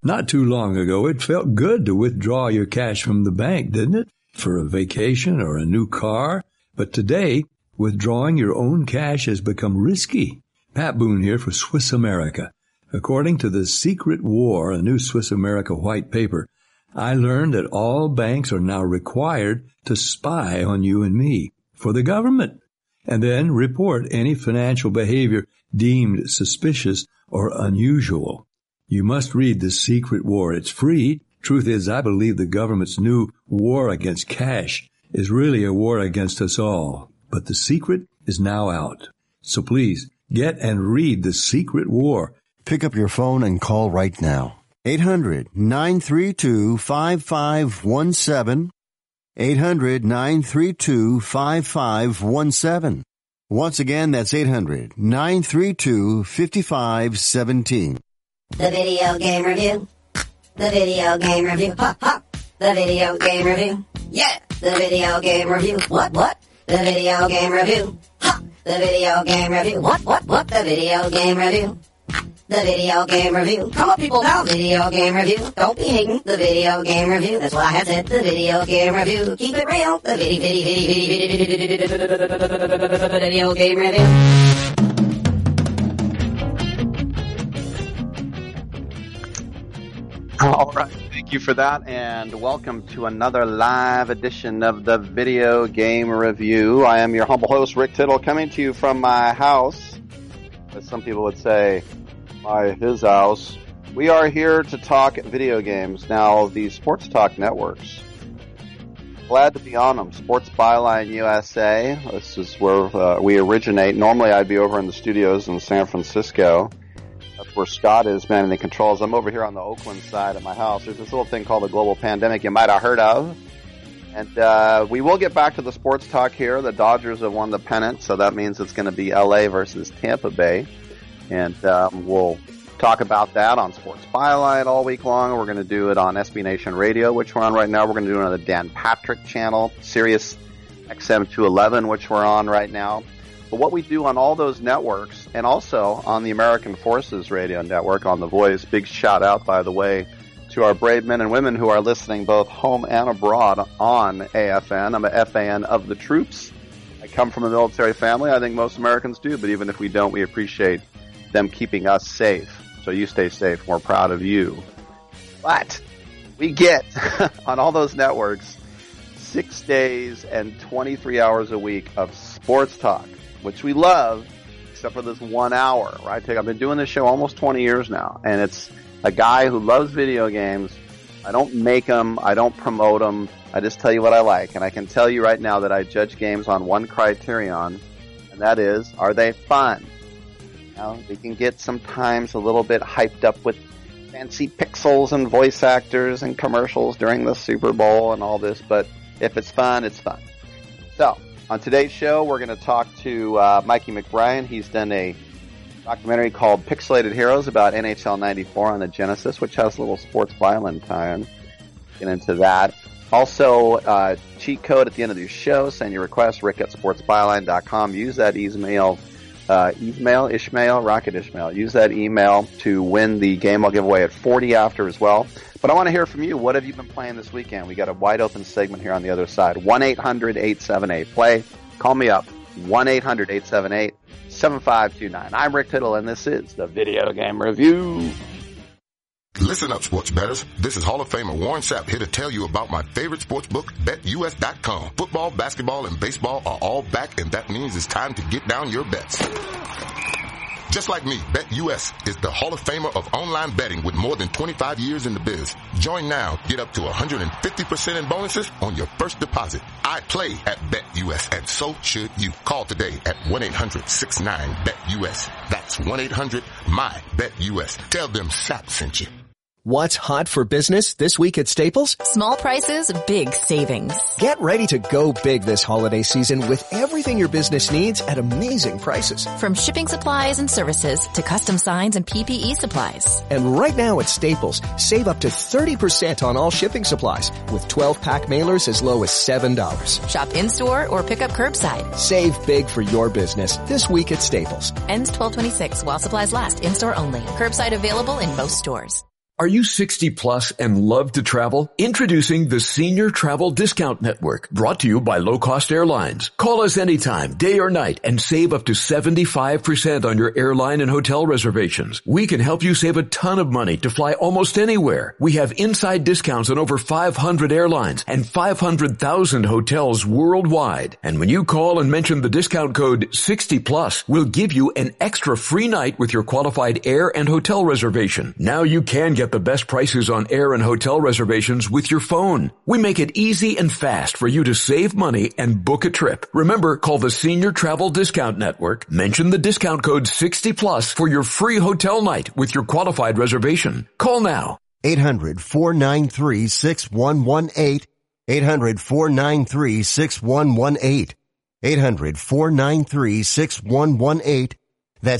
Not too long ago, it felt good to withdraw your cash from the bank, didn't it? For a vacation or a new car. But today, withdrawing your own cash has become risky. Pat Boone here for Swiss America. According to The Secret War, a new Swiss America white paper, I learned that all banks are now required to spy on you and me for the government, and then report any financial behavior deemed suspicious or unusual. You must read The Secret War. It's free. Truth is, I believe the government's new war against cash is really a war against us all. But the secret is now out. So please, get and read The Secret War. Pick up your phone and call right now. 800-932-5517. 800-932-5517. Once again, that's 800-932-5517. The video game review. The video game review. Ha, ha. The video game review. Yeah. The video game review. What? The video game review. Ha. The video game review. What? The video game review. The video game review. Come on, people, now. Video game review. Don't be hating. The video game review. That's what I had said. The video game review. Keep it real. The video game review. All right. Thank you for that, and welcome to another live edition of the Video Game Review. I am your humble host, Rick Tittle, coming to you from my house, as some people would say, his house. We are here to talk video games. Now, the Sports Talk networks, glad to be on them. Sports Byline USA, this is where we originate. Normally, I'd be over in the studios in San Francisco. That's where Scott is manning the controls. I'm over here on the Oakland side of my house. There's this little thing called the global pandemic you might have heard of. And we will get back to the sports talk here. The Dodgers have won the pennant, so that means it's going to be LA versus Tampa Bay. And we'll talk about that on Sports Byline all week long. We're going to do it on SB Nation Radio, which we're on right now. We're going to do it on the Dan Patrick channel, Sirius XM 211, which we're on right now. But what we do on all those networks, and also on the American Forces Radio Network on The Voice, big shout out, by the way, to our brave men and women who are listening both home and abroad on AFN. I'm a FAN of the troops. I come from a military family. I think most Americans do, but even if we don't, we appreciate them keeping us safe. So you stay safe. We're proud of you. But we get on all those networks 6 days and 23 hours a week of sports talk, which we love, except for this 1 hour, right? I've been doing this show almost 20 years now, and it's a guy who loves video games. I don't make them. I don't promote them. I just tell you what I like. And I can tell you right now that I judge games on one criterion, and that is, are they fun? Now, they can get sometimes a little bit hyped up with fancy pixels and voice actors and commercials during the Super Bowl and all this, but if it's fun, it's fun. So, on today's show, we're going to talk to Mikey McBrien. He's done a documentary called Pixelated Heroes about NHL 94 on the Genesis, which has a little sports violin tie-in. Get into that. Also, cheat code at the end of the show. Send your request, rick@sportsbyline.com. Use that Rocket Ishmael. Use that email to win the game I'll give away at 40 after as well. But I want to hear from you. What have you been playing this weekend? We got a wide open segment here on the other side. 1-800-878-PLAY. Call me up. 1-800-878-7529. I'm Rick Tittle, and this is the Video Game Review. Listen up, sports bettors. This is Hall of Famer Warren Sapp here to tell you about my favorite sports book, BetUS.com. Football, basketball, and baseball are all back, and that means it's time to get down your bets. Just like me, BetUS is the Hall of Famer of online betting with more than 25 years in the biz. Join now. Get up to 150% in bonuses on your first deposit. I play at BetUS, and so should you. Call today at 1-800-69-BET-US. That's 1-800-MY-BET-US. Tell them Sapp sent you. What's hot for business this week at Staples? Small prices, big savings. Get ready to go big this holiday season with everything your business needs at amazing prices. From shipping supplies and services to custom signs and PPE supplies. And right now at Staples, save up to 30% on all shipping supplies with 12-pack mailers as low as $7. Shop in-store or pick up curbside. Save big for your business this week at Staples. Ends 12/26 while supplies last. In-store only. Curbside available in most stores. Are you 60 plus and love to travel? Introducing the Senior Travel Discount Network, brought to you by Low Cost Airlines. Call us anytime, day or night, and save up to 75% on your airline and hotel reservations. We can help you save a ton of money to fly almost anywhere. We have inside discounts on over 500 airlines and 500,000 hotels worldwide. And when you call and mention the discount code 60 plus, we'll give you an extra free night with your qualified air and hotel reservation. Now you can get the best prices on air and hotel reservations with your phone. We make it easy and fast for you to save money and book a trip. Remember, call the Senior Travel Discount Network, mention the discount code 60 plus for your free hotel night with your qualified reservation. Call now. 800-493-6118. 800-493-6118. 800-493-6118. That's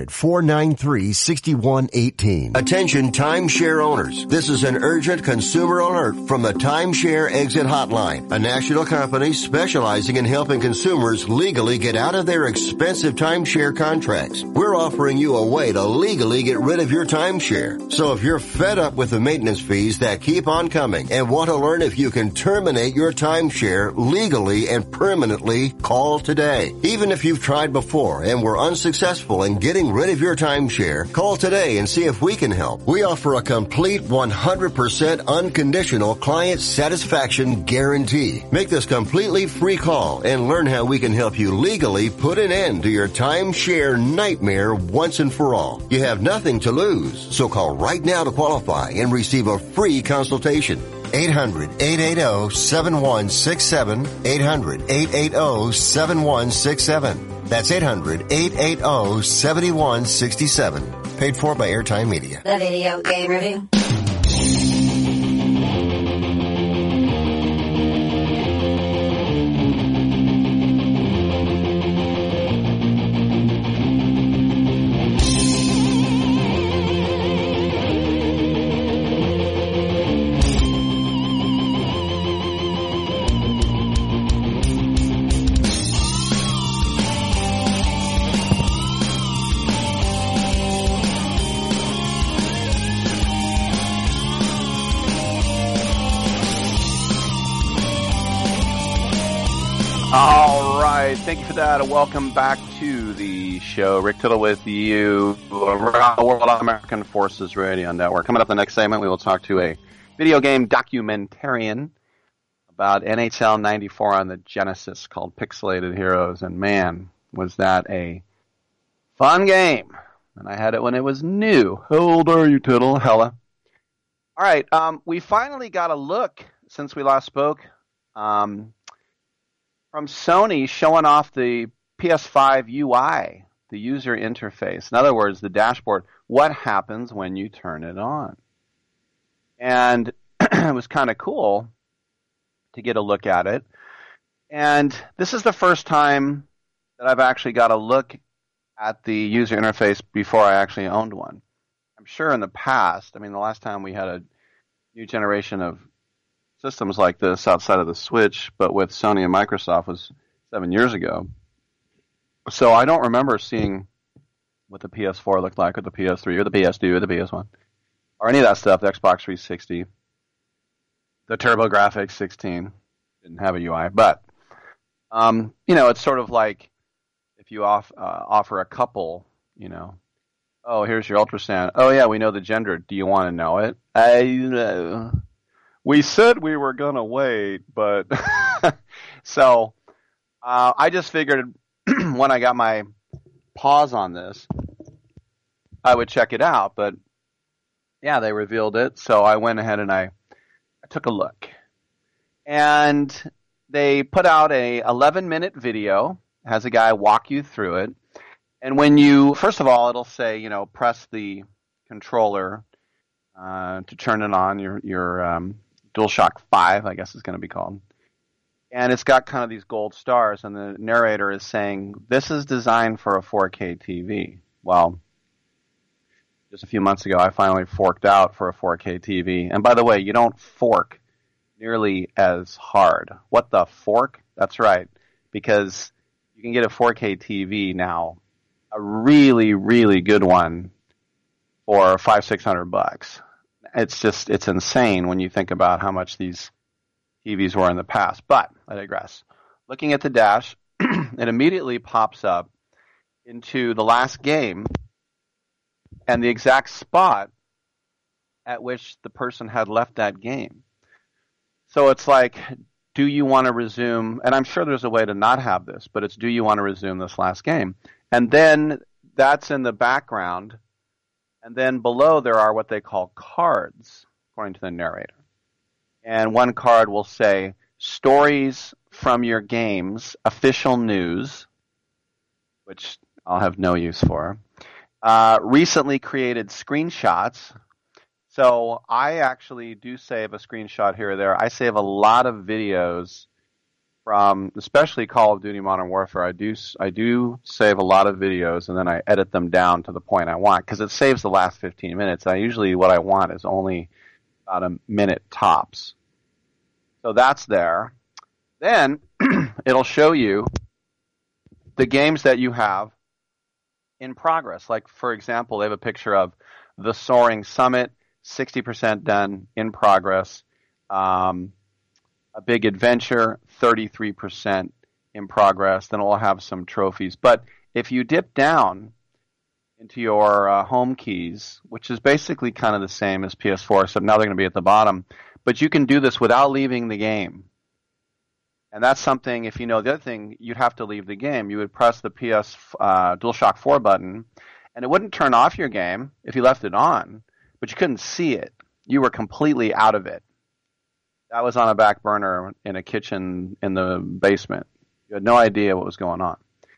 800-493-6118. Attention timeshare owners. This is an urgent consumer alert from the Timeshare Exit Hotline, a national company specializing in helping consumers legally get out of their expensive timeshare contracts. We're offering you a way to legally get rid of your timeshare. So if you're fed up with the maintenance fees that keep on coming and want to learn if you can terminate your timeshare legally and permanently, call today. Even if you've tried before and were unsuccessful in getting rid of your timeshare, call today and see if we can help. We offer a complete 100% unconditional client satisfaction guarantee. Make this completely free call and learn how we can help you legally put an end to your timeshare nightmare once and for all. You have nothing to lose, so call right now to qualify and receive a free consultation. 800-880-7167. 800-880-7167. That's 800-880-7167. Paid for by Airtime Media. The Video Game Review. Thank you for that, and welcome back to the show. Rick Tittle with you around the world on American Forces Radio Network. Coming up in the next segment, we will talk to a video game documentarian about NHL 94 on the Genesis called Pixelated Heroes, and man, was that a fun game. And I had it when it was new. How old are you, Tittle? Hella. All right, we finally got a look, since we last spoke, from Sony showing off the PS5 UI, the user interface. In other words, the dashboard. What happens when you turn it on? And it was kind of cool to get a look at it. And this is the first time that I've actually got a look at the user interface before I actually owned one. I'm sure in the past, I mean, the last time we had a new generation of systems like this outside of the Switch, but with Sony and Microsoft, was 7 years ago. So I don't remember seeing what the PS4 looked like, or the PS3, or the PS2, or the PS1, or any of that stuff, the Xbox 360. The TurboGrafx 16 didn't have a UI, but, it's sort of like if you offer a couple, oh, here's your ultrasound. Oh, yeah, we know the gender. Do you want to know it? We said we were going to wait, but so I just figured when I got my paws on this, I would check it out. But yeah, they revealed it. So I went ahead and I took a look. And they put out a 11-minute video, has a guy walk you through it. And when you, first of all, it'll say, press the controller to turn it on, your DualShock 5, I guess it's going to be called. And it's got kind of these gold stars, and the narrator is saying, this is designed for a 4K TV. Well, just a few months ago, I finally forked out for a 4K TV. And by the way, you don't fork nearly as hard. What the fork? That's right, because you can get a 4K TV now, a really, really good one, for $500-600. it's insane when you think about how much these TVs were in the past. But I digress. Looking at the dash, it immediately pops up into the last game and the exact spot at which the person had left that game. So it's like, do you want to resume? And I'm sure there's a way to not have this, but it's, do you want to resume this last game? And then that's in the background. And then below there are what they call cards, according to the narrator. And one card will say, stories from your games, official news, which I'll have no use for, recently created screenshots. So I actually do save a screenshot here or there. I save a lot of videos from, especially Call of Duty Modern Warfare. I do save a lot of videos, and then I edit them down to the point I want, because it saves the last 15 minutes. Usually what I want is only about a minute tops. So that's there. Then it'll show you the games that you have in progress. Like, for example, they have a picture of the Soaring Summit, 60% done, in progress. A Big Adventure, 33% in progress. Then we'll have some trophies. But if you dip down into your home keys, which is basically kind of the same as PS4, so now they're going to be at the bottom, but you can do this without leaving the game. And that's something, if you know the other thing, you'd have to leave the game. You would press the PS DualShock 4 button, and it wouldn't turn off your game if you left it on, but you couldn't see it. You were completely out of it. That was on a back burner in a kitchen in the basement. You had no idea what was going on.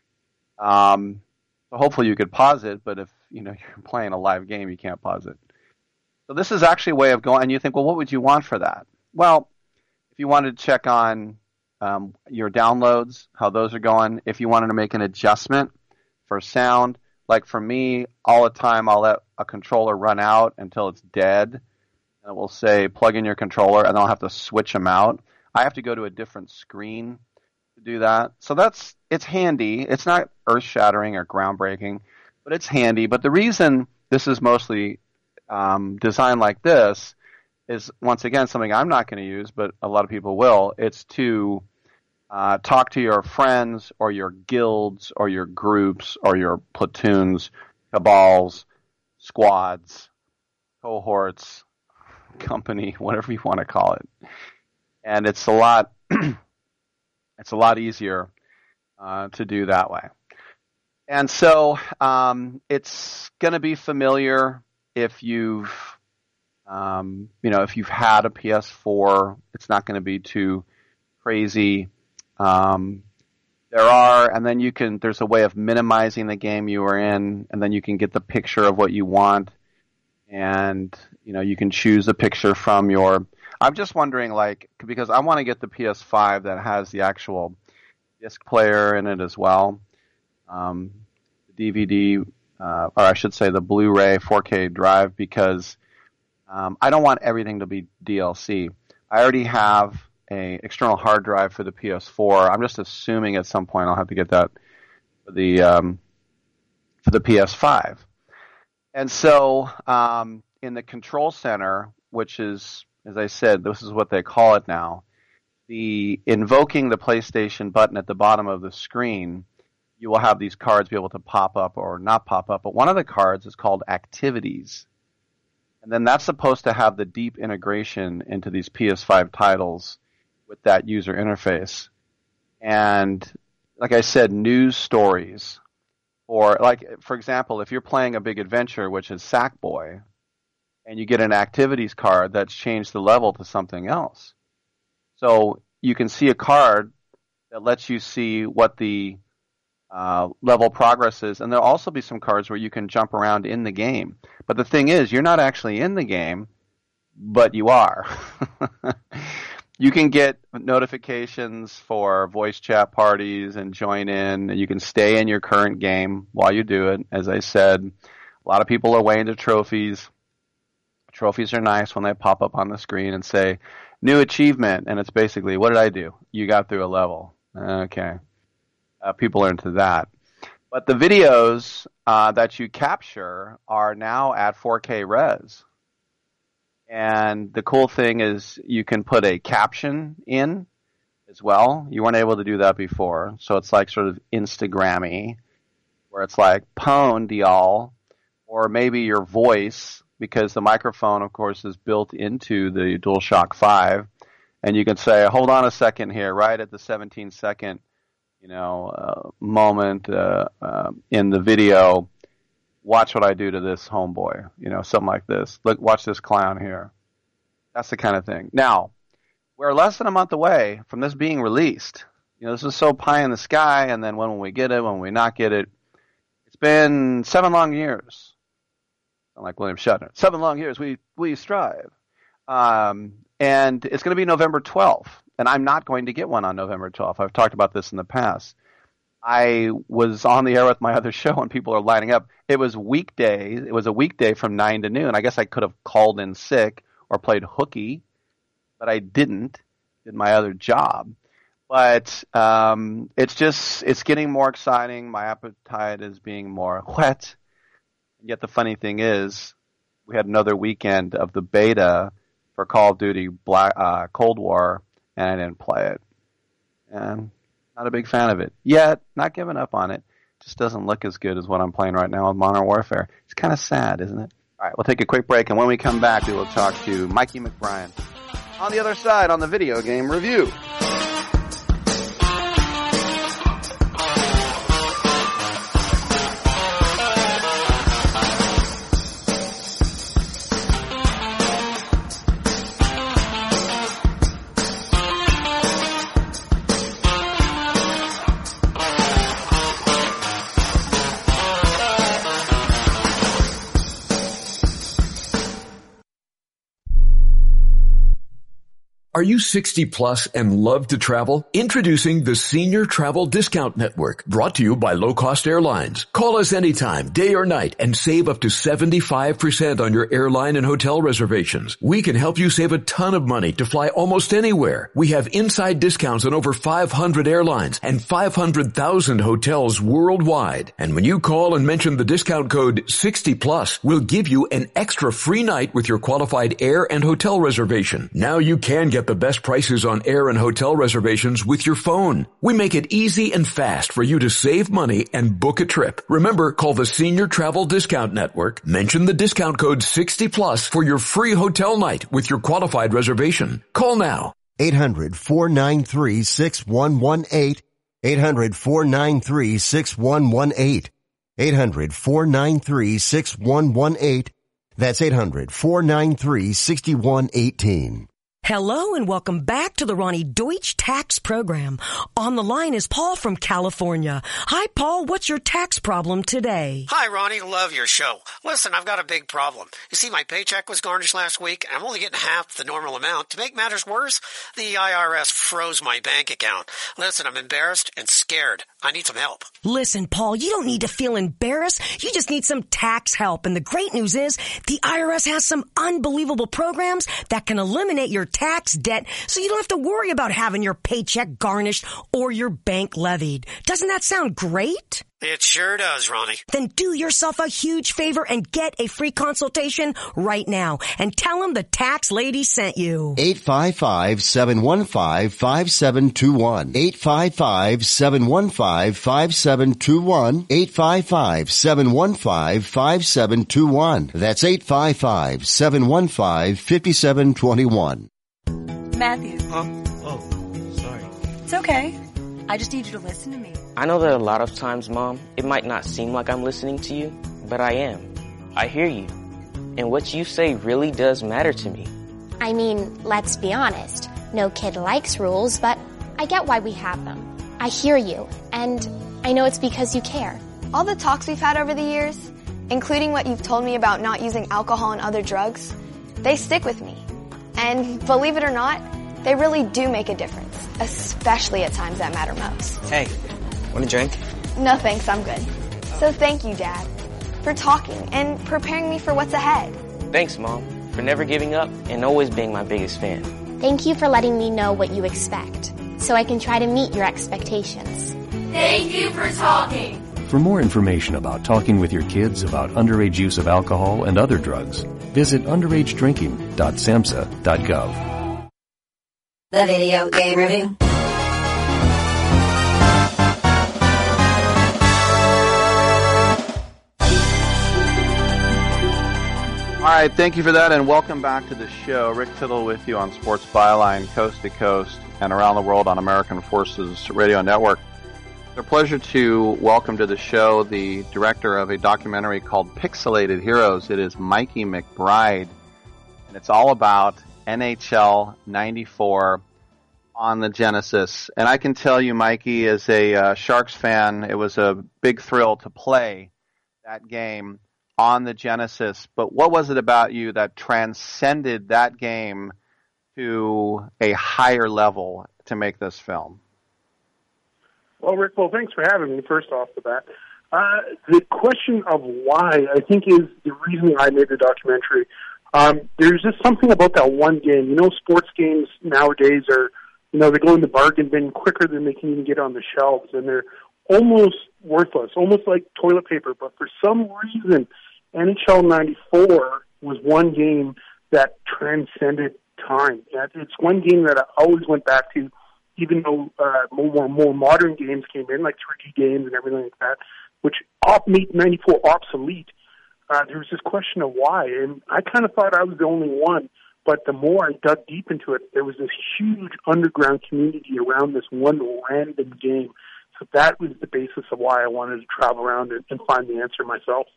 So hopefully you could pause it, but if you're playing a live game, you can't pause it. So this is actually a way of going, and you think, well, what would you want for that? Well, if you wanted to check on your downloads, how those are going, if you wanted to make an adjustment for sound, like for me, all the time I'll let a controller run out until it's dead, and it will say plug in your controller, and I'll have to switch them out. I have to go to a different screen to do that. So it's handy. It's not earth-shattering or groundbreaking, but it's handy. But the reason this is mostly designed like this is, once again, something I'm not going to use, but a lot of people will. It's to talk to your friends or your guilds or your groups or your platoons, cabals, squads, cohorts, company, whatever you want to call it. And it's a lot easier to do that way. And so it's going to be familiar if you've if you've had a PS4. It's not going to be too crazy. And then there's a way of minimizing the game you are in, and then you can get the picture of what you want, and you can choose a picture from your. I'm just wondering, because I want to get the PS5 that has the actual disc player in it as well, the DVD, or I should say the Blu-ray 4K drive, because I don't want everything to be DLC. I already have an external hard drive for the PS4. I'm just assuming at some point I'll have to get that for the PS5. And so in the control center, which is, as I said, this is what they call it now, the invoking the PlayStation button at the bottom of the screen, you will have these cards be able to pop up or not pop up. But one of the cards is called Activities. And then that's supposed to have the deep integration into these PS5 titles with that user interface. And like I said, news stories. Or for example, if you're playing a Big Adventure, which is Sackboy, and you get an Activities card that's changed the level to something else. So you can see a card that lets you see what the level progress is, and there'll also be some cards where you can jump around in the game. But the thing is, you're not actually in the game, but you are. You can get notifications for voice chat parties and join in. You can stay in your current game while you do it. As I said, a lot of people are way into trophies. Trophies are nice when they pop up on the screen and say, new achievement, and it's basically, what did I do? You got through a level. Okay. People are into that. But the videos that you capture are now at 4K res. And the cool thing is you can put a caption in as well. You weren't able to do that before. So it's like sort of Instagram-y, where it's like, pwned y'all, or maybe your voice, because the microphone, of course, is built into the DualShock 5. And you can say, hold on a second here, right at the 17-second, moment in the video. Watch what I do to this homeboy, something like this. Look, watch this clown here. That's the kind of thing. Now, we're less than a month away from this being released. This is so pie in the sky, and then when will we get it, when will we not get it? It's been 7 long years. Like William Shatner. 7 long years, we strive. And it's going to be November 12th, and I'm not going to get one on November 12th. I've talked about this in the past. I was on the air with my other show, and people are lining up. It was weekdays. It was a weekday from 9 to noon. I guess I could have called in sick or played hooky, but I didn't. Did my other job. But it's getting more exciting. My appetite is being more whet. And yet the funny thing is, we had another weekend of the beta for Call of Duty Cold War, and I didn't play it. And not a big fan of it. Yet, not giving up on it. Just doesn't look as good as what I'm playing right now with Modern Warfare. It's kind of sad, isn't it? All right, we'll take a quick break, and when we come back, we will talk to Mikey McBrien on the other side on the Video Game Review. Are you 60 plus and love to travel? Introducing the Senior Travel Discount Network, brought to you by Low Cost Airlines. Call us anytime, day or night, and save up to 75% on your airline and hotel reservations. We can help you save a ton of money to fly almost anywhere. We have inside discounts on over 500 airlines and 500,000 hotels worldwide. And when you call and mention the discount code 60 plus, we'll give you an extra free night with your qualified air and hotel reservation. Now you can get the best prices on air and hotel reservations with your phone. We make it easy and fast for you to save money and book a trip. Remember, call the Senior Travel Discount Network, mention the discount code 60 plus for your free hotel night with your qualified reservation. Call now. 800-493-6118. 800-493-6118. 800-493-6118. That's 800-493-6118. Hello and welcome back to the Ronnie Deutsch Tax Program. On the line is Paul from California. Hi, Paul. What's your tax problem today? Hi, Ronnie. Love your show. Listen, I've got a big problem. You see, my paycheck was garnished last week, and I'm only getting half the normal amount. To make matters worse, the IRS froze my bank account. Listen, I'm embarrassed and scared. I need some help. Listen, Paul, you don't need to feel embarrassed. You just need some tax help. And the great news is the IRS has some unbelievable programs that can eliminate your tax debt so you don't have to worry about having your paycheck garnished or your bank levied. Doesn't that sound great? It sure does, Ronnie. Then do yourself a huge favor and get a free consultation right now and tell them the tax lady sent you. 855-715-5721. 855-715-5721. 855-715-5721. That's 855-715-5721. Matthew. Huh? Oh, sorry. It's okay. I just need you to listen to me. I know that a lot of times, Mom, it might not seem like I'm listening to you, but I am. I hear you. And what you say really does matter to me. I mean, let's be honest. No kid likes rules, but I get why we have them. I hear you, and I know it's because you care. All the talks we've had over the years, including what you've told me about not using alcohol and other drugs, they stick with me. And believe it or not, they really do make a difference, especially at times that matter most. Hey, want a drink? No thanks, I'm good. So thank you, Dad, for talking and preparing me for what's ahead. Thanks, Mom, for never giving up and always being my biggest fan. Thank you for letting me know what you expect, so I can try to meet your expectations. Thank you for talking. For more information about talking with your kids about underage use of alcohol and other drugs, visit underagedrinking.samhsa.gov. The Video Game Review. All right, thank you for that, and welcome back to the show. Rick Tittle with you on Sports Byline, coast to coast, and around the world on American Forces Radio Network. It's a pleasure to welcome to the show the director of a documentary called Pixelated Heroes. It is Mikey McBride, and it's all about NHL 94 on the Genesis. And I can tell you, Mikey, as a Sharks fan, it was a big thrill to play that game on the Genesis. But what was it about you that transcended that game to a higher level to make this film? Well, Rick, thanks for having me, first off the bat. The question of why, I think, is the reason I made the documentary. There's just something about that one game. You know, sports games nowadays are, they go in the bargain bin quicker than they can even get on the shelves, and they're almost worthless, almost like toilet paper. But for some reason, NHL 94 was one game that transcended time. It's one game that I always went back to, even though more modern games came in, like 3D games and everything like that, which made 94 obsolete. There was this question of why, and I kind of thought I was the only one. But the more I dug deep into it, there was this huge underground community around this one random game. So that was the basis of why I wanted to travel around and find the answer myself.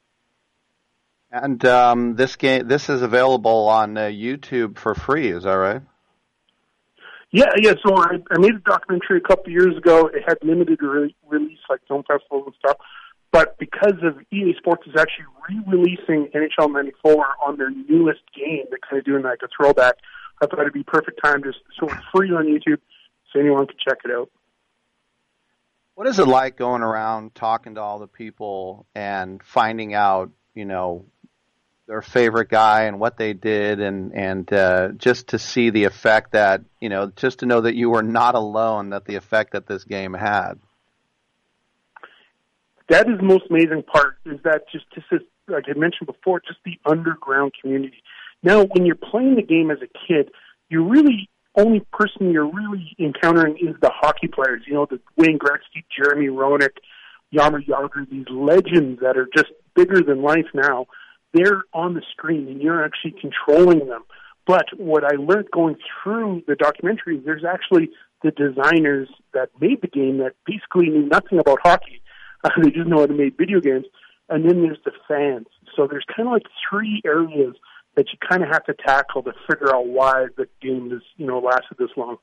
And this is available on YouTube for free, is that right? Yeah. So I made a documentary a couple of years ago. It had limited release, like film festivals and stuff. But because of EA Sports is actually re-releasing NHL 94 on their newest game, they're kind of doing like a throwback, I thought it'd be perfect time just so it's free on YouTube so anyone can check it out. What is it like going around talking to all the people and finding out, their favorite guy and what they did and just to see the effect that, just to know that you were not alone, that the effect that this game had? That is the most amazing part, is that just like I mentioned before, just the underground community. Now, when you're playing the game as a kid, only person you're really encountering is the hockey players. The Wayne Gretzky, Jeremy Roenick, Jaromir Jagr, these legends that are just bigger than life now. They're on the screen, and you're actually controlling them. But what I learned going through the documentary is there's actually the designers that made the game that basically knew nothing about hockey. They just know how to make video games. And then there's the fans. So there's kind of like three areas that you kind of have to tackle to figure out why the game has, lasted this long.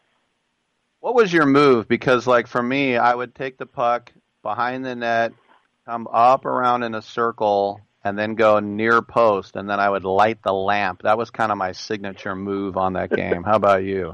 What was your move? Because, for me, I would take the puck behind the net, come up around in a circle, and then go near post, and then I would light the lamp. That was kind of my signature move on that game. How about you?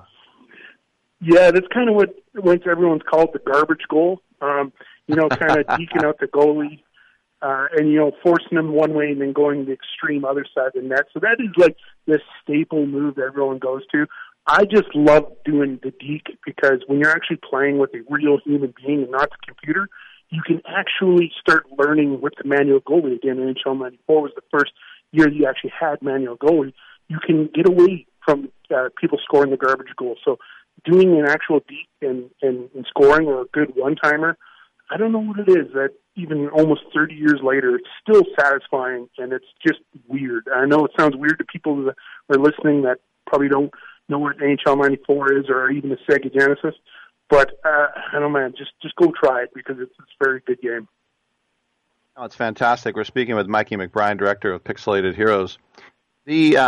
Yeah, that's kind of what everyone's called the garbage goal. Kind of deking out the goalie, and, forcing them one way and then going the extreme other side of the net. So that is like this staple move that everyone goes to. I just love doing the deke because when you're actually playing with a real human being and not the computer, you can actually start learning with the manual goalie. Again, NHL 94 was the first year you actually had manual goalie. You can get away from people scoring the garbage goal. So doing an actual deke and scoring or a good one-timer, I don't know what it is that even almost 30 years later, it's still satisfying, and it's just weird. I know it sounds weird to people that are listening that probably don't know what NHL 94 is or even the Sega Genesis, but I don't know, man, just go try it because it's a very good game. Oh, it's fantastic. We're speaking with Mikey McBride, director of Pixelated Heroes. The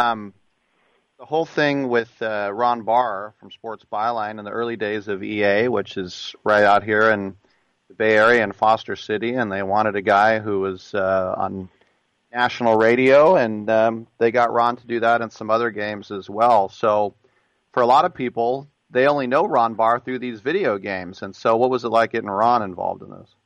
whole thing with Ron Barr from Sports Byline in the early days of EA, which is right out here in the Bay Area in Foster City, and they wanted a guy who was on national radio, and they got Ron to do that in some other games as well. So for a lot of people, they only know Ron Barr through these video games. And so what was it like getting Ron involved in this?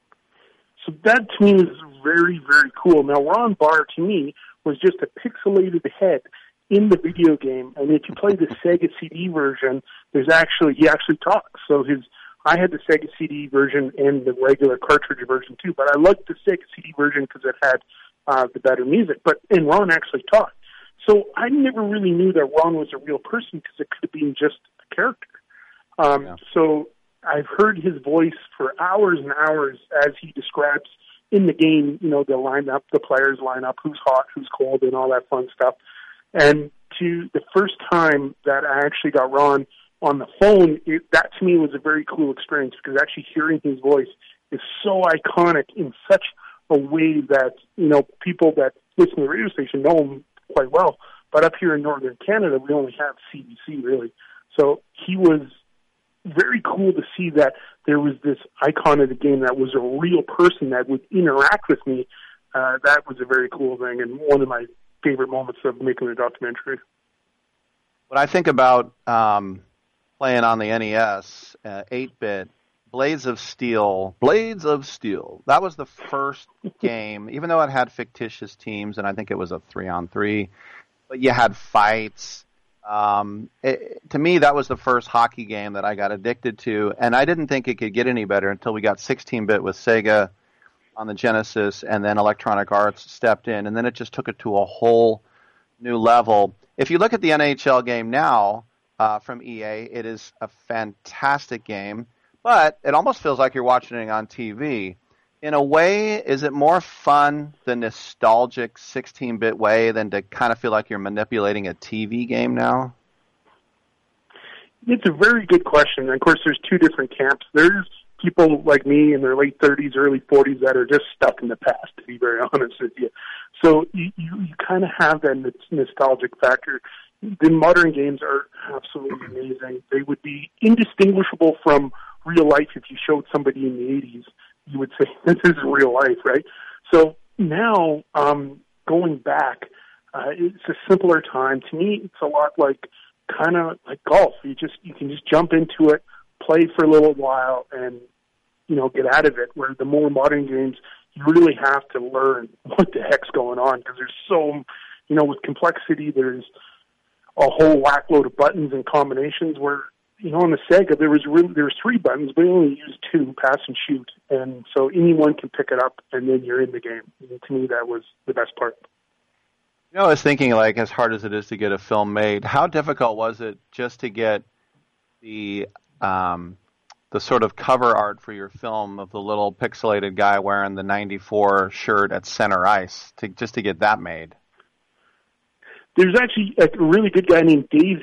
So that to me is very, very cool. Now, Ron Barr, to me, was just a pixelated head in the video game. And if you play the Sega CD version, he actually talks. So his I had the Sega CD version and the regular cartridge version too, but I liked the Sega CD version because it had the better music. And Ron actually talked. So I never really knew that Ron was a real person because it could have been just a character. So I've heard his voice for hours and hours as he describes in the game, they'll line up, the players line up, who's hot, who's cold, and all that fun stuff. And to the first time that I actually got Ron on the phone, that to me was a very cool experience because actually hearing his voice is so iconic in such a way that, people that listen to the radio station know him quite well. But up here in Northern Canada, we only have CBC, really. So he was very cool to see that there was this icon of the game that was a real person that would interact with me. That was a very cool thing and one of my favorite moments of making the documentary. When I think about playing on the NES, 8-bit, Blades of Steel, that was the first game, even though it had fictitious teams, and I think it was a 3-on-3, but you had fights. To me, that was the first hockey game that I got addicted to, and I didn't think it could get any better until we got 16-bit with Sega on the Genesis, and then Electronic Arts stepped in, and then it just took it to a whole new level. If you look at the NHL game now from EA, it is a fantastic game, but it almost feels like you're watching it on TV. In a way, is it more fun, the nostalgic 16-bit way, than to kind of feel like you're manipulating a TV game now? It's a very good question. And of course, there's two different camps. There's people like me in their late 30s, early 40s that are just stuck in the past, to be very honest with you. So you kind of have that nostalgic factor. The modern games are absolutely amazing. They would be indistinguishable from real life if you showed somebody in the 80s. You would say, this is real life, right? So now, going back, it's a simpler time. To me, it's a lot kind of like golf. You can just jump into it, play for a little while, and, get out of it. Where the more modern games, you really have to learn what the heck's going on because there's so, with complexity, there's a whole whack load of buttons and combinations where, on the Sega, there was 3 buttons, but we only used 2, pass and shoot. And so anyone can pick it up, and then you're in the game. And to me, that was the best part. I was thinking, as hard as it is to get a film made, how difficult was it just to get the sort of cover art for your film of the little pixelated guy wearing the 94 shirt at center ice, just to get that made? There's actually a really good guy named Dave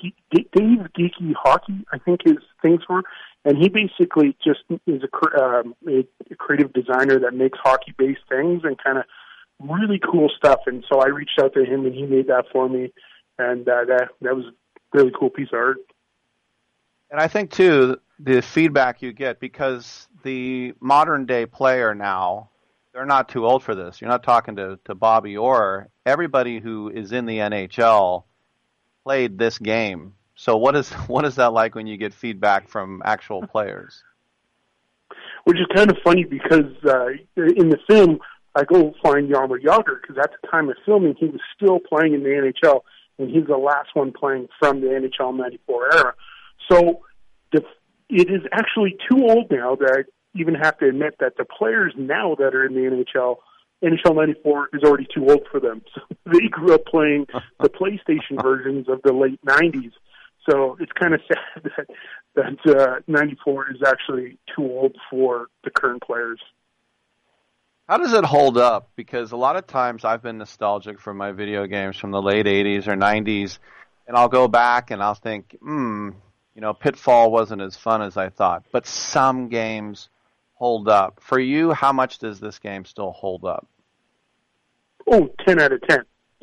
Geeky Hockey, I think his things were, and he basically just is a creative designer that makes hockey-based things and kind of really cool stuff. And so I reached out to him, and he made that for me, and that was a really cool piece of art. And I think, too, the feedback you get, because the modern-day player now, they're not too old for this. You're not talking to Bobby Orr. Everybody who is in the NHL played this game. So what is that like when you get feedback from actual players? Which is kind of funny because in the film, I go find Jaromir Jagr because at the time of filming, he was still playing in the NHL, and he's the last one playing from the NHL 94 era. So it is actually too old now that I even have to admit that the players now that are in the NHL 94 is already too old for them. So they grew up playing the PlayStation versions of the late 90s. So it's kind of sad that 94 is actually too old for the current players. How does it hold up? Because a lot of times I've been nostalgic for my video games from the late 80s or 90s, and I'll go back and I'll think, Pitfall wasn't as fun as I thought. But some games hold up. For you, how much does this game still hold up? Oh, 10 out of 10.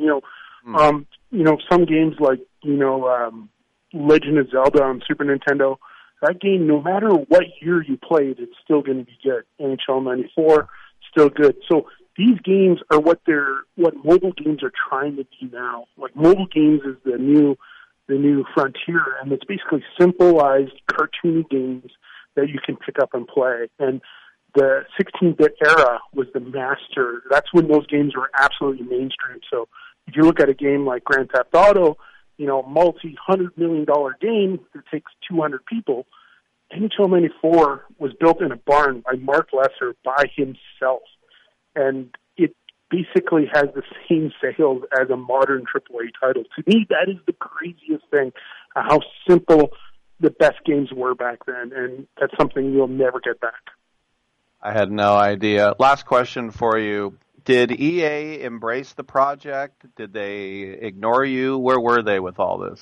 Some games like, Legend of Zelda on Super Nintendo, that game, no matter what year you played, it's still going to be good. NHL 94, still good. So these games are what mobile games are trying to do now. Like mobile games is the new frontier, and it's basically simplified cartoony games that you can pick up and play. And the 16-bit era was the master. That's when those games were absolutely mainstream. So if you look at a game like Grand Theft Auto, multi-$100 million game that takes 200 people, NHL 94 was built in a barn by Mark Lesser by himself, and it basically has the same sales as a modern AAA title. To me, that is the craziest thing, how simple the best games were back then, and that's something you'll never get back. I had no idea. Last question for you. Did EA embrace the project? Did they ignore you? Where were they with all this?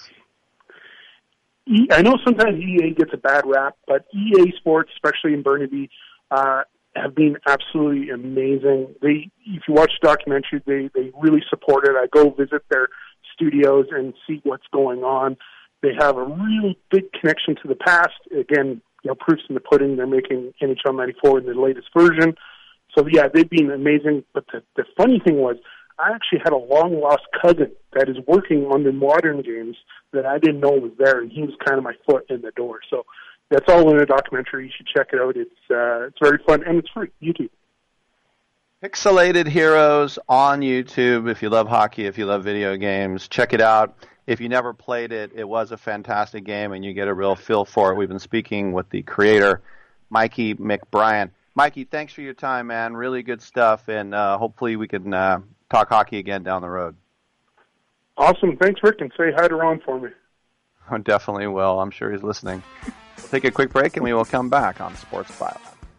I know sometimes EA gets a bad rap, but EA Sports, especially in Burnaby, have been absolutely amazing. If you watch the documentary, they really support it. I go visit their studios and see what's going on. They have a really big connection to the past. Again, proof's in the pudding. They're making NHL 94 in the latest version. So, yeah, they've been amazing. But the funny thing was, I actually had a long-lost cousin that is working on the modern games that I didn't know was there, and he was kind of my foot in the door. So that's all in the documentary. You should check it out. It's very fun, and it's free. YouTube. Pixelated Heroes on YouTube. If you love hockey, if you love video games, check it out. If you never played it, it was a fantastic game, and you get a real feel for it. We've been speaking with the creator, Mikey McBrien. Mikey, thanks for your time, man. Really good stuff, and hopefully we can talk hockey again down the road. Awesome. Thanks, Rick, and say hi to Ron for me. I definitely will. I'm sure he's listening. We'll take a quick break, and we will come back on Sports Byline.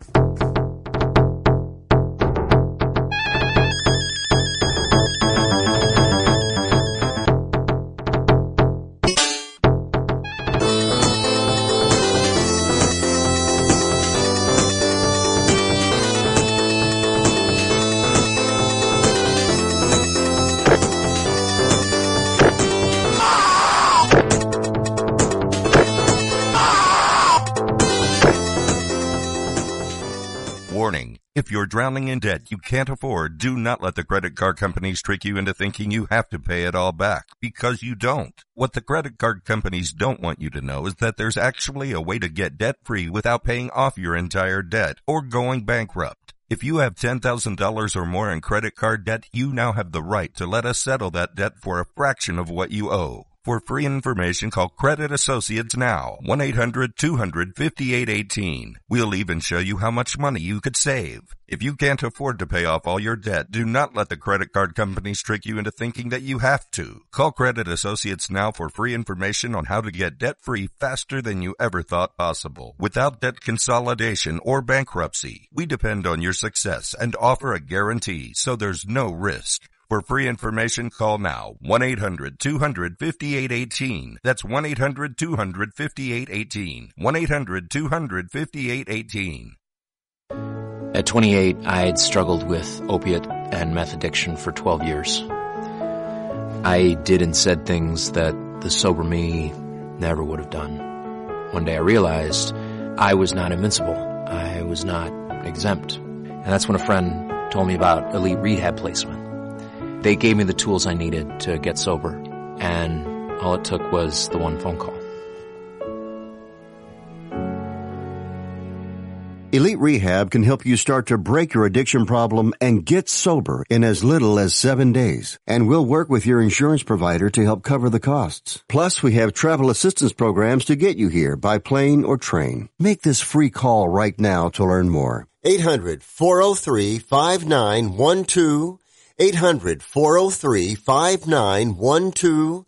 If you're drowning in debt you can't afford, do not let the credit card companies trick you into thinking you have to pay it all back, because you don't. What the credit card companies don't want you to know is that there's actually a way to get debt-free without paying off your entire debt or going bankrupt. If you have $10,000 or more in credit card debt, you now have the right to let us settle that debt for a fraction of what you owe. For free information, call Credit Associates now, 1-800-200-5818. We'll even show you how much money you could save. If you can't afford to pay off all your debt, do not let the credit card companies trick you into thinking that you have to. Call Credit Associates now for free information on how to get debt-free faster than you ever thought possible, without debt consolidation or bankruptcy. We depend on your success and offer a guarantee, so there's no risk. For free information, call now, 1-800-200-5818. That's 1-800-200-5818. 1-800-200-5818. At 28, I had struggled with opiate and meth addiction for 12 years. I did and said things that the sober me never would have done. One day I realized I was not invincible. I was not exempt. And that's when a friend told me about Elite Rehab Placement. They gave me the tools I needed to get sober, and all it took was the one phone call. Elite Rehab can help you start to break your addiction problem and get sober in as little as 7 days. And we'll work with your insurance provider to help cover the costs. Plus, we have travel assistance programs to get you here by plane or train. Make this free call right now to learn more. 800-403-5912. 800-403-5912.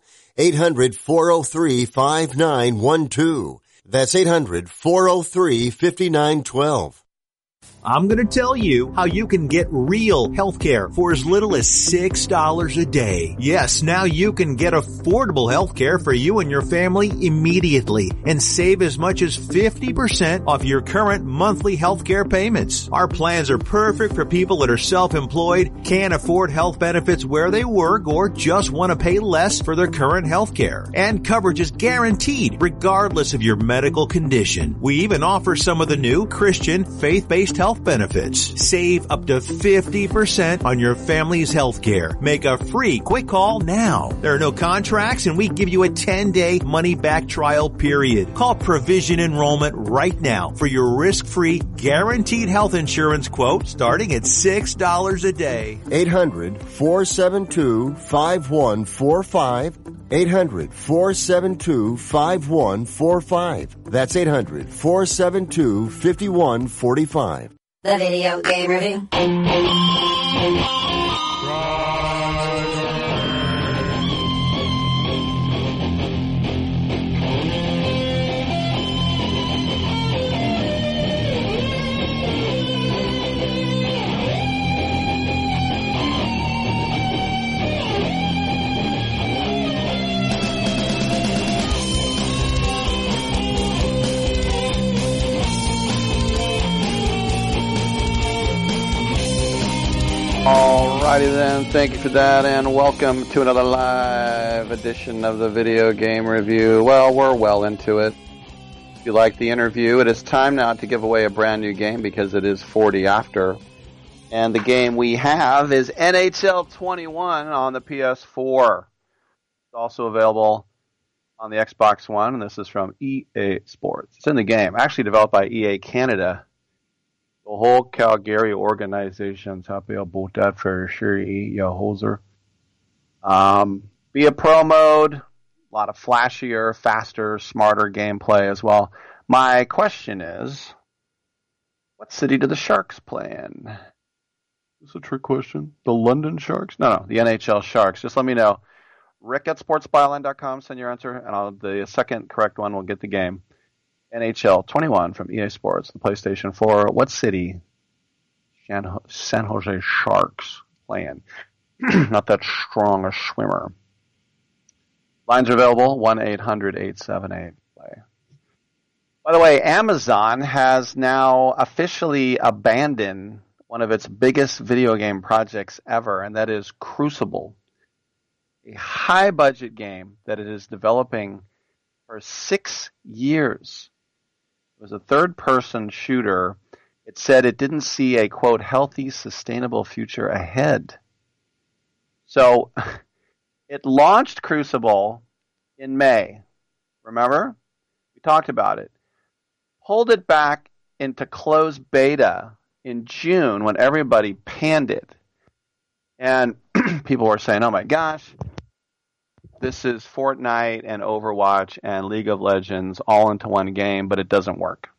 800-403-5912. That's 800-403-5912. I'm going to tell you how you can get real healthcare for as little as $6 a day. Yes, now you can get affordable healthcare for you and your family immediately and save as much as 50% off your current monthly healthcare payments. Our plans are perfect for people that are self-employed, can't afford health benefits where they work, or just want to pay less for their current healthcare. And coverage is guaranteed regardless of your medical condition. We even offer some of the new Christian faith-based health benefits. Save up to 50% on your family's health care. Make a free quick call now. There are no contracts, and we give you a 10-day money-back trial period. Call Provision Enrollment right now for your risk-free, guaranteed health insurance quote starting at $6 a day. 800-472-5145. 800-472-5145. That's 800-472-5145. The Video Game Review. Alrighty then, thank you for that, and welcome to another live edition of the Video Game Review. Well, we're well into it. If you like the interview, it is time now to give away a brand new game because it is 40 after. And the game we have is NHL 21 on the PS4. It's also available on the Xbox One, and this is from EA Sports. It's in the game, actually developed by EA Canada. The whole Calgary organization's happy about that for sure, you hoser. Be a pro mode, a lot of flashier, faster, smarter gameplay as well. My question is, what city do the Sharks play in? Is this a trick question? The London Sharks? No, the NHL Sharks. Just let me know. Rick at sportsbyline.com, send your answer, and the second correct one will get the game. NHL 21 from EA Sports, the PlayStation 4. What city? San Jose Sharks playing. Not that strong a swimmer. Lines are available, 1-800-878-PLAY. By the way, Amazon has now officially abandoned one of its biggest video game projects ever, and that is Crucible, a high-budget game that it is developing for 6 years. It was a third-person shooter. It said it didn't see a, quote, healthy, sustainable future ahead. So it launched Crucible in May. Remember? We talked about it. Pulled it back into closed beta in June when everybody panned it. And people were saying, oh my gosh, this is Fortnite and Overwatch and League of Legends all into one game, but it doesn't work.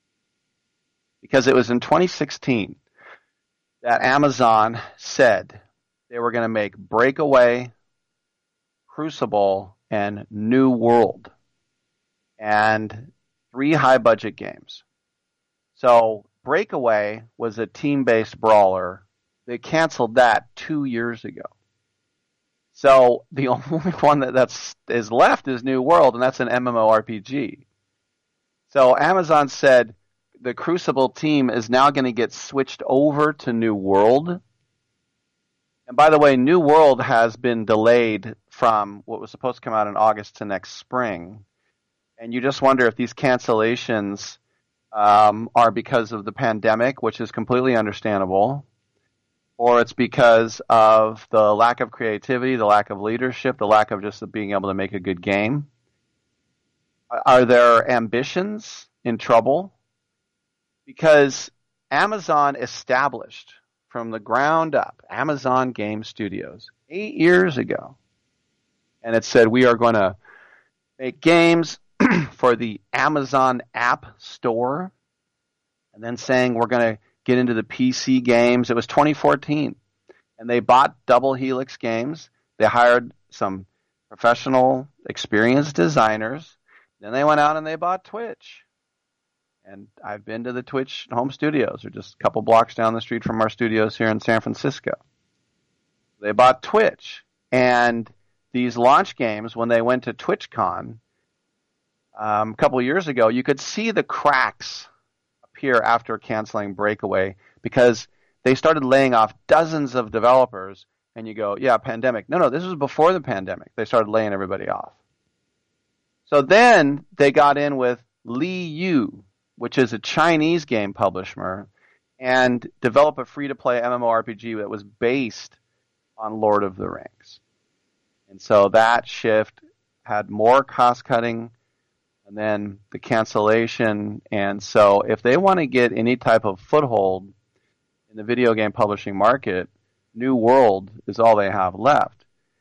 Because it was in 2016 that Amazon said they were going to make Breakaway, Crucible, and New World. And 3 high-budget games. So Breakaway was a team-based brawler. They canceled that 2 years ago. So the only one that is left is New World, and that's an MMORPG. So Amazon said the Crucible team is now going to get switched over to New World. And by the way, New World has been delayed from what was supposed to come out in August to next spring. And you just wonder if these cancellations are because of the pandemic, which is completely understandable, or it's because of the lack of creativity, the lack of leadership, the lack of just being able to make a good game. Are their ambitions in trouble? Because Amazon established from the ground up Amazon Game Studios 8 years ago. And it said, we are going to make games for the Amazon App Store. And then saying we're going to get into the PC games. It was 2014. And they bought Double Helix Games. They hired some professional, experienced designers. Then they went out and they bought Twitch. And I've been to the Twitch home studios. They're just a couple blocks down the street from our studios here in San Francisco. They bought Twitch. And these launch games, when they went to TwitchCon a couple of years ago, you could see the cracks appear after canceling Breakaway because they started laying off dozens of developers. And you go, yeah, pandemic. No, this was before the pandemic. They started laying everybody off. So then they got in with Li Yu, which is a Chinese game publisher, and develop a free-to-play MMORPG that was based on Lord of the Rings. And so that shift had more cost-cutting and then the cancellation. And so if they want to get any type of foothold in the video game publishing market, New World is all they have left.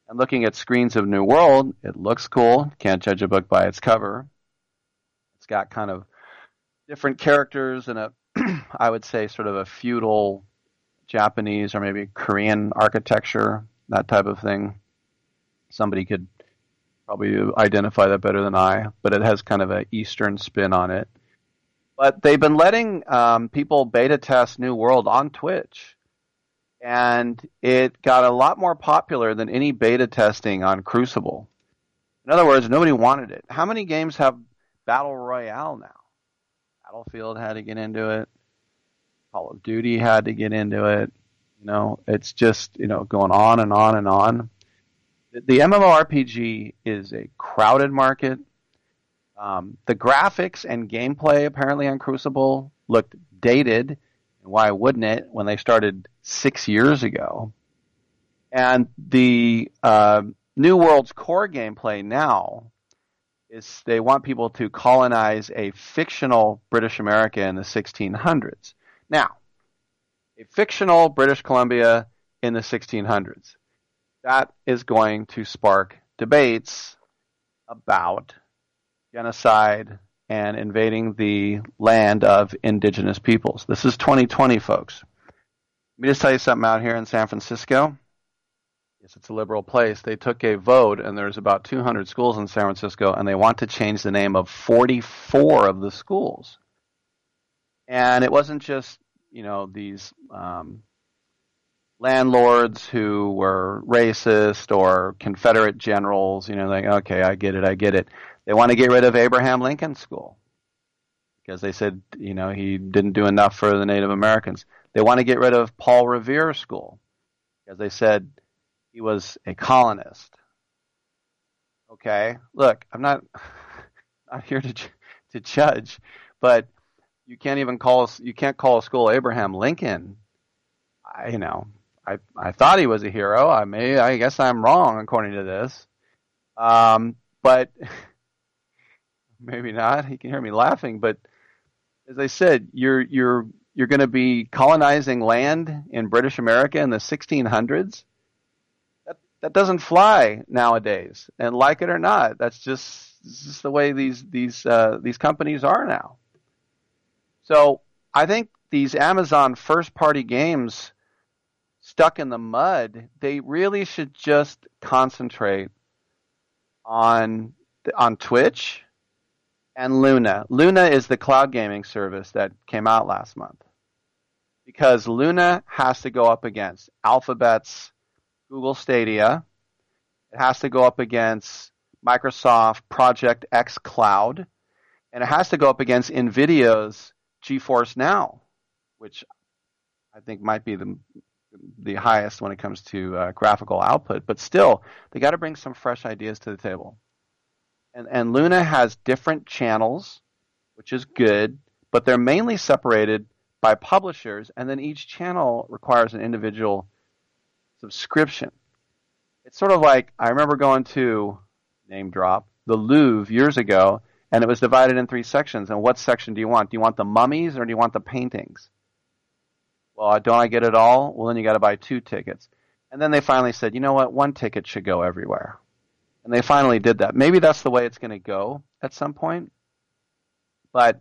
And looking at screens of New World, it looks cool. Can't judge a book by its cover. It's got kind of different characters and I would say sort of a feudal Japanese or maybe Korean architecture, that type of thing. Somebody could probably identify that better than I, but it has kind of an Eastern spin on it. But they've been letting people beta test New World on Twitch, and it got a lot more popular than any beta testing on Crucible. In other words, nobody wanted it. How many games have Battle Royale now? Battlefield had to get into it. Call of Duty had to get into it. It's just, going on and on and on. The MMORPG is a crowded market. The graphics and gameplay apparently on Crucible looked dated. And why wouldn't it when they started 6 years ago? And the New World's core gameplay now is they want people to colonize a fictional British America in the 1600s. Now, a fictional British Columbia in the 1600s. That is going to spark debates about genocide and invading the land of indigenous peoples. This is 2020, folks. Let me just tell you something out here in San Francisco. Yes, it's a liberal place. They took a vote, and there's about 200 schools in San Francisco, and they want to change the name of 44 of the schools. And it wasn't just, these landlords who were racist or Confederate generals, okay, I get it. They want to get rid of Abraham Lincoln School because they said, he didn't do enough for the Native Americans. They want to get rid of Paul Revere School because they said he was a colonist. Okay, look, I'm not here to judge, but you can't call a school Abraham Lincoln. I thought he was a hero. I guess I'm wrong according to this. But maybe not. He can hear me laughing, but as I said, you're going to be colonizing land in British America in the 1600s. That doesn't fly nowadays. And like it or not, that's just the way these companies are now. So I think these Amazon first-party games stuck in the mud, they really should just concentrate on Twitch and Luna. Luna is the cloud gaming service that came out last month. Because Luna has to go up against Alphabet's Google Stadia. It has to go up against Microsoft Project X Cloud. And it has to go up against NVIDIA's GeForce Now, which I think might be the highest when it comes to graphical output. But still, they got to bring some fresh ideas to the table. And Luna has different channels, which is good, but they're mainly separated by publishers, and then each channel requires an individual subscription. It's sort of like, I remember going to, name drop, the Louvre years ago, and it was divided in 3 sections. And what section do you want? Do you want the mummies or do you want the paintings? Well, don't I get it all? Well, then you got to buy 2 tickets. And then they finally said, you know what? 1 ticket should go everywhere. And they finally did that. Maybe that's the way it's going to go at some point. But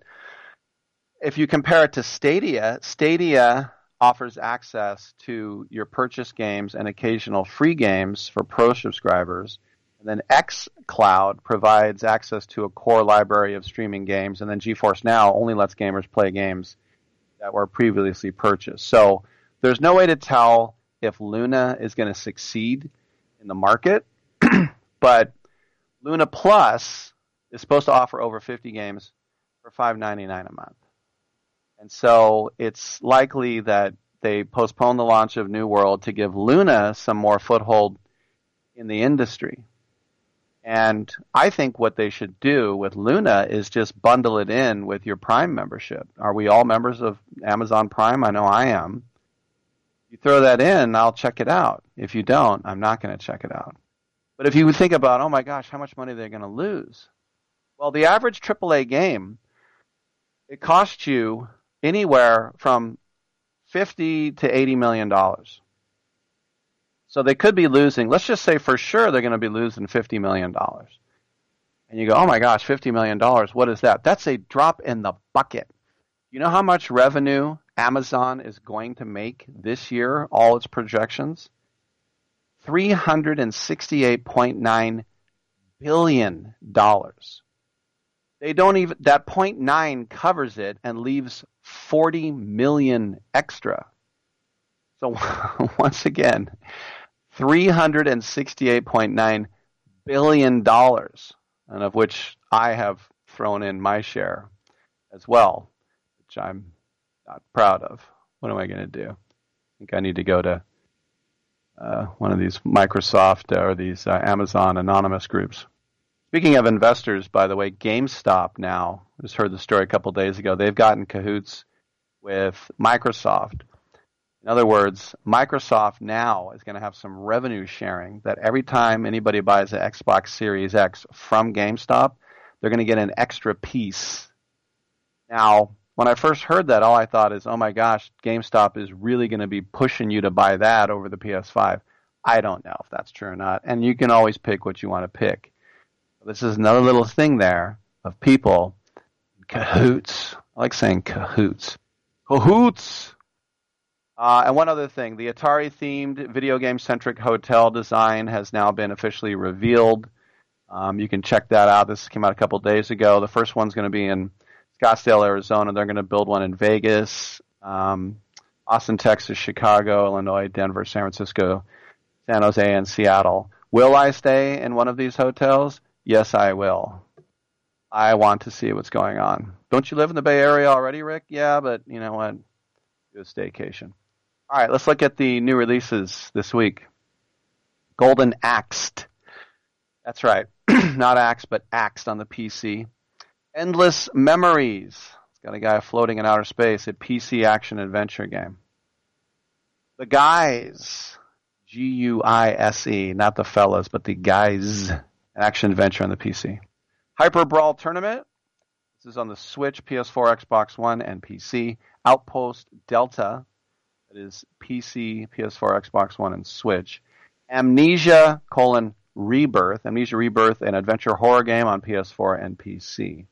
if you compare it to Stadia, Stadia offers access to your purchase games and occasional free games for pro subscribers. And then xCloud provides access to a core library of streaming games. And then GeForce Now only lets gamers play games that were previously purchased. So there's no way to tell if Luna is going to succeed in the market. But Luna Plus is supposed to offer over 50 games for $5.99 a month. And so it's likely that they postpone the launch of New World to give Luna some more foothold in the industry. And I think what they should do with Luna is just bundle it in with your Prime membership. Are we all members of Amazon Prime? I know I am. You throw that in, I'll check it out. If you don't, I'm not going to check it out. But if you would think about, oh my gosh, how much money they're going to lose? Well, the average AAA game, it costs you anywhere from $50 to $80 million. So they could be losing, let's just say for sure they're going to be losing $50 million. And you go, oh my gosh, $50 million, what is that? That's a drop in the bucket. You know how much revenue Amazon is going to make this year, all its projections? $368.9 billion. They don't even, that 0.9 covers it and leaves 40 million extra. So once again, $368.9 billion, and of which I have thrown in my share as well, which I'm not proud of. What am I going to do? I think I need to go to one of these Microsoft or these Amazon anonymous groups. Speaking of investors, by the way, GameStop now, I just heard the story a couple days ago, they've gotten cahoots with Microsoft. In other words, Microsoft now is going to have some revenue sharing that every time anybody buys an Xbox Series X from GameStop, they're going to get an extra piece. Now, when I first heard that, all I thought is, oh my gosh, GameStop is really going to be pushing you to buy that over the PS5. I don't know if that's true or not. And you can always pick what you want to pick. This is another little thing there of people, cahoots. I like saying cahoots. Cahoots! And one other thing, the Atari-themed video game-centric hotel design has now been officially revealed. You can check that out. This came out a couple days ago. The first one's going to be in Scottsdale, Arizona. They're going to build one in Vegas, Austin, Texas, Chicago, Illinois, Denver, San Francisco, San Jose, and Seattle. Will I stay in one of these hotels? Yes, I will. I want to see what's going on. Don't you live in the Bay Area already, Rick? Yeah, but you know what? Do a staycation. All right, let's look at the new releases this week. Golden Axed. That's right. Not Axe, but Axed on the PC. Endless Memories. It's got a guy floating in outer space. A PC action-adventure game. The Guys. G-U-I-S-E. Not the fellas, but the Guys. Action-adventure on the PC. Hyper Brawl Tournament. This is on the Switch, PS4, Xbox One, and PC. Outpost Delta. That is PC, PS4, Xbox One, and Switch. Amnesia: Rebirth. Amnesia Rebirth, an adventure horror game on PS4 and PC.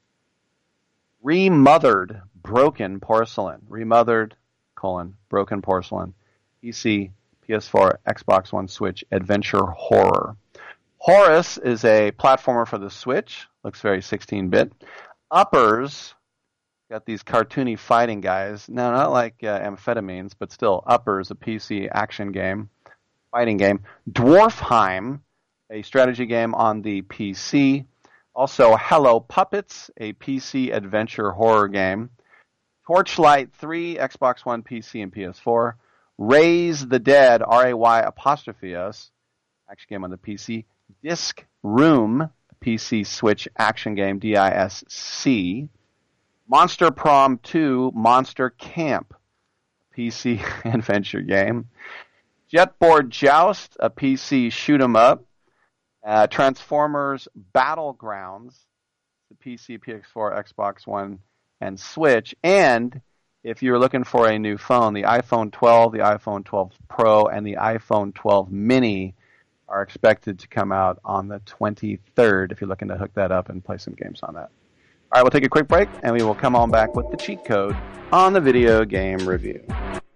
Remothered: Broken Porcelain. Remothered: Broken Porcelain. PC, PS4, Xbox One, Switch, adventure horror. Horus is a platformer for the Switch. Looks very 16-bit. Uppers. Got these cartoony fighting guys. No, not like amphetamines, but still. Uppers, a PC action game, fighting game. Dwarfheim, a strategy game on the PC. Also, Hello Puppets, a PC adventure horror game. Torchlight 3, Xbox One, PC, and PS4. Raise the Dead, R-A-Y'-S, action game on the PC. Disc Room, a PC Switch action game, D-I-S-C. Monster Prom 2, Monster Camp, a PC adventure game. Jetboard Joust, a PC shoot-'em-up. Transformers Battlegrounds, the PC, PS4, Xbox One, and Switch. And if you're looking for a new phone, the iPhone 12, the iPhone 12 Pro, and the iPhone 12 Mini are expected to come out on the 23rd if you're looking to hook that up and play some games on that. All right, we'll take a quick break, and we will come on back with the cheat code on the video game review.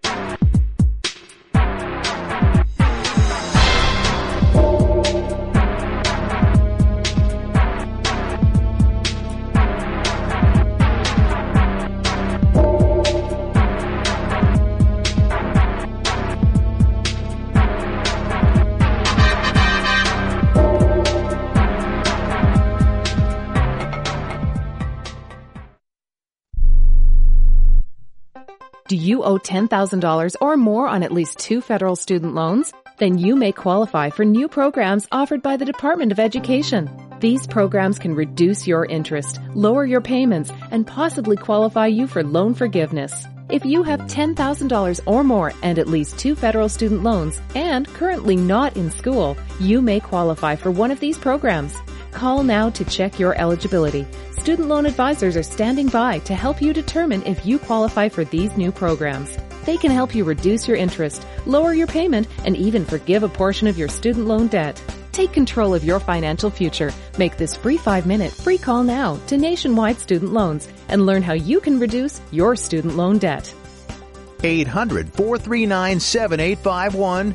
Do you owe $10,000 or more on at least 2 federal student loans? Then you may qualify for new programs offered by the Department of Education. These programs can reduce your interest, lower your payments, and possibly qualify you for loan forgiveness. If you have $10,000 or more and at least 2 federal student loans and currently not in school, you may qualify for one of these programs. Call now to check your eligibility. Student loan advisors are standing by to help you determine if you qualify for these new programs. They can help you reduce your interest, lower your payment, and even forgive a portion of your student loan debt. Take control of your financial future. Make this free 5-minute free call now to Nationwide Student Loans and learn how you can reduce your student loan debt. 800-439-7851.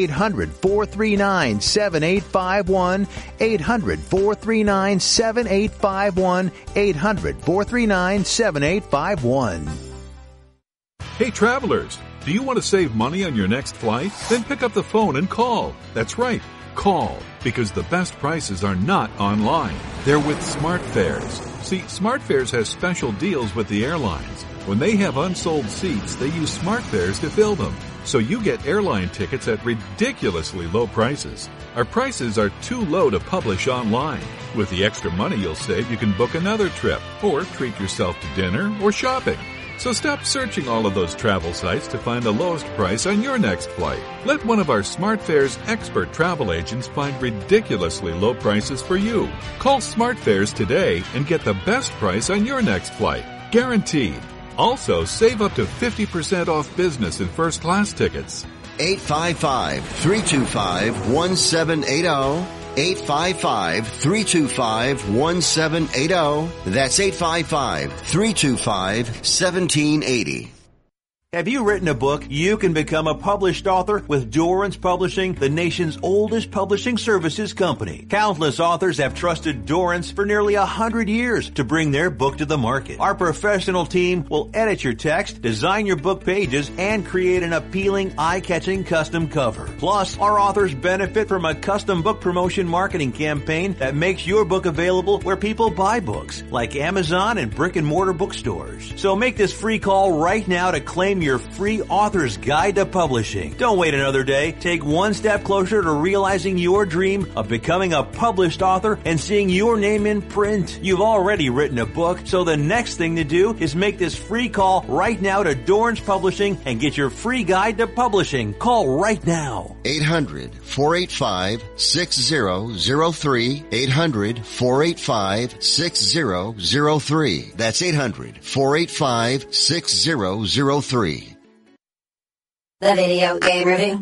800-439-7851. 800-439-7851. 800-439-7851. Hey travelers, do you want to save money on your next flight? Then pick up the phone and call. That's right, call, because the best prices are not online. They're with SmartFares. See, SmartFares has special deals with the airlines. When they have unsold seats, they use SmartFares to fill them. So you get airline tickets at ridiculously low prices. Our prices are too low to publish online. With the extra money you'll save, you can book another trip or treat yourself to dinner or shopping. So stop searching all of those travel sites to find the lowest price on your next flight. Let one of our SmartFares expert travel agents find ridiculously low prices for you. Call SmartFares today and get the best price on your next flight. Guaranteed. Also, save up to 50% off business and first class tickets. 855-325-1780. 855-325-1780. That's 855-325-1780. Have you written a book? You can become a published author with Dorrance Publishing, the nation's oldest publishing services company. Countless authors have trusted Dorrance for nearly 100 years to bring their book to the market. Our professional team will edit your text, design your book pages, and create an appealing, eye-catching custom cover. Plus, our authors benefit from a custom book promotion marketing campaign that makes your book available where people buy books, like Amazon and brick-and-mortar bookstores. So make this free call right now to claim your free author's guide to publishing. Don't wait another day. Take one step closer to realizing your dream of becoming a published author and seeing your name in print. You've already written a book, so the next thing to do is make this free call right now to Dorrance Publishing and get your free guide to publishing. Call right now. 800-485-6003. 800-485-6003. That's 800-485-6003. The Video Game Review.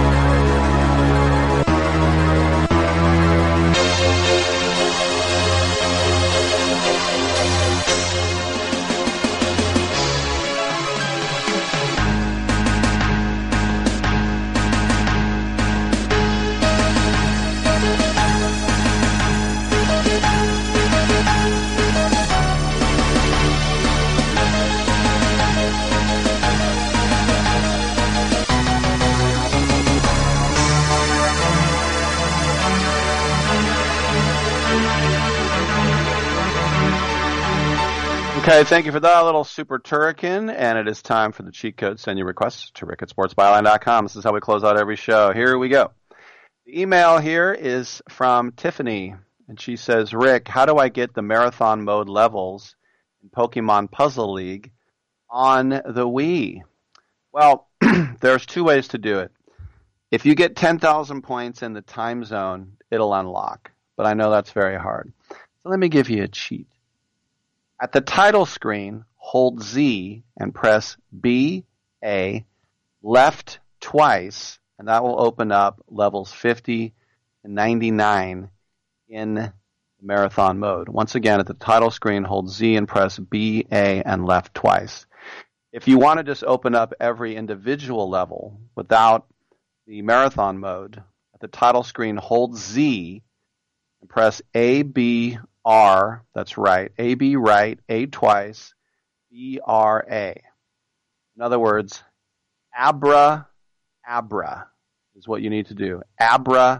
Okay, thank you for that little Super Turrican, and it is time for the cheat code. Send your requests to rick@sportsbyline.com. This is how we close out every show. Here we go. The email here is from Tiffany, and she says, Rick, how do I get the marathon mode levels in Pokemon Puzzle League on the Wii? Well, there's two ways to do it. If you get 10,000 points in the time zone, it'll unlock, but I know that's very hard. So let me give you a cheat. At the title screen, hold Z and press B-A left twice, and that will open up levels 50 and 99 in marathon mode. Once again, at the title screen, hold Z and press B-A and left twice. If you want to just open up every individual level without the marathon mode, at the title screen, hold Z and press A-B-R, that's right, A-B right, A twice, B-R-A. In other words, Abra is what you need to do. Abra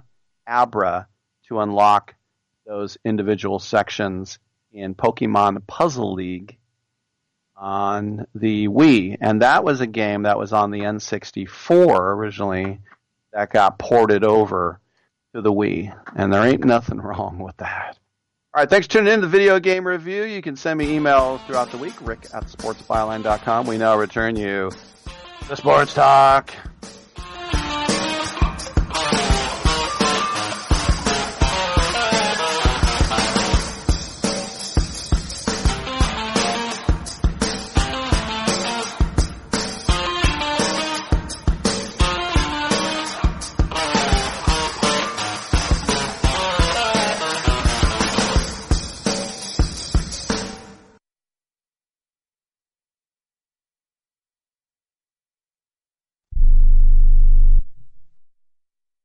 to unlock those individual sections in Pokemon Puzzle League on the Wii. And that was a game that was on the N64 originally that got ported over to the Wii. And there ain't nothing wrong with that. All right, thanks for tuning in to the Video Game Review. You can send me emails throughout the week, rick@sportsbyline.com. We now return you the sports talk.